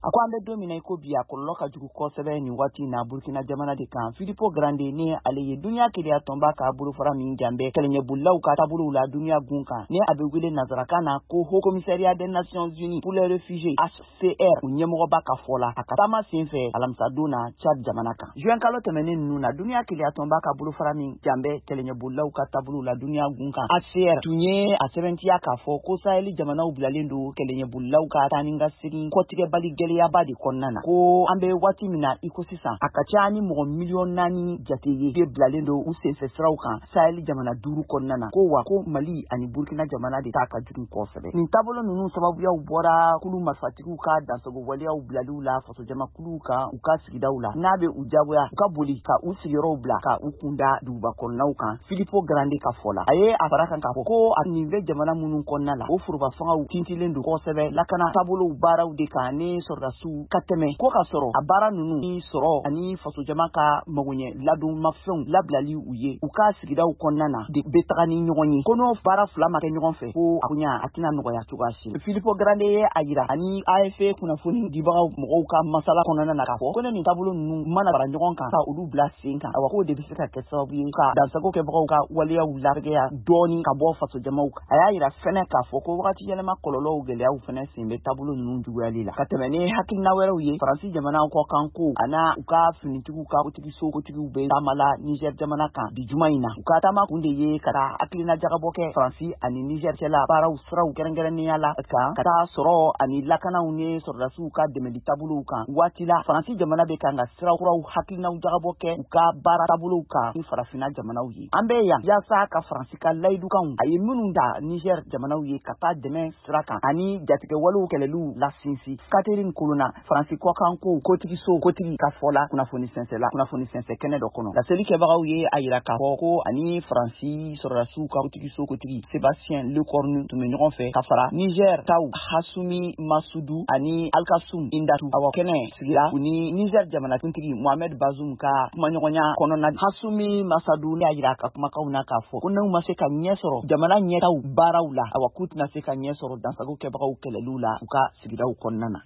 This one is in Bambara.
Ako ambe domina iko biya kollo ka jugu kosebe ni wati na Burkina jamana de kan Filippo Grande ne aleye dunya kiriya tomba ka buru fara min jambe kelenye bullaw ka tabulu la dunya gunka ne abegule nazarakana ko Haut Commissariat des Nations Unies pour les réfugiés HCR unyemogo baka fola akatama senfe alamsaduna Chad jamana kan juin kalo temene nuna dunya kiriya tomba ka buru fara min jambe kelenye bullaw ka tabulu la dunya gunka HCR tunye a 70 ya ka fo ko Saheli jamana ublalendo kelenye bullaw ka taninga sirin ko tige bali ya badi konnana ko ambe wati mina ikosisa akachani mo million nani jateye be blalendo usense srauka Sahel jamana duru konnana ko wa ko Mali ani Burkina jamana de taka jurun kosebe ni tabolo nunu sababu ya ubora kulu mafatiku ka dansogo wali ya ublalula faso jama kulu ka uka sigidaula nabe ujabo ya ukabuli ka usiyoro bla ka ukunda duba konnauka Filippo Grande ka fola aye aparaka ka ko anive jamana munun konnala o furuba fanga tintilendu kosebe lakana tabolo ubara udeka ne rasu kateme ko ka soro abara nunu ni soro ani faso jamaka magunye ladu mafon lablali uye uka sigida ukonnana de betagani nyogoni kono bara flama ke nyogon fe ko akunya atina nogo ya tugashi Filippo Grande ayira ani AFE kuna funi dibaga mo ka masala konnana na ka ko ni tabulo nunu mana bara nyogon ka ulu blasinka awako de bisika ke sabu ka dansago ke bago ka waliya ularge ya doni ka bo faso jamauka ayira fene ka foko wakati yelema kololo ugele au fene simbe tabulo nunu juwalila kateme hakina wera uye Fransi jamana ko kanko ana uka finitiku ka utiki soko tiki ube tamala Niger jamana kan di jumaina uka tama kunde ye kata akilina jagaboke Fransi ani Niger tela para usra ukerengere ni ala ka kata soro ani lakana une sorrasu ka demeli tabulu kan watila Fransi jamana be kanga sra kura hakilina jagaboke uka bara tabulu ka ni farafina jamana uye ambe ya sa ka Fransi ka laidu kan ayi mununda Niger jamana uye kata deme sra kan ani jatike walu kelelu la sinsi Catherine Kuluna Francis Kwakanko kotiki so kotiki kafola kuna foni sense kene dokono la seli ke bagawye ayira ka ko ani Francis sorasu ka kotiki so kotiki Sébastien Le Cornu to menyon fe kafara Niger taw Hassoumi Massoudou ani Alkassoum Indatu awakene sigira uni Niger jamana kuntiki Mohamed Bazoum ka manyonya kono na Hassoumi Massoudou ne ayira ka kuma kauna ka fo kunna umase ka nyesoro jamana nyetaw barawla awakut na se ka nyesoro dansago ke bagaw kelelula uka sigira ukonnana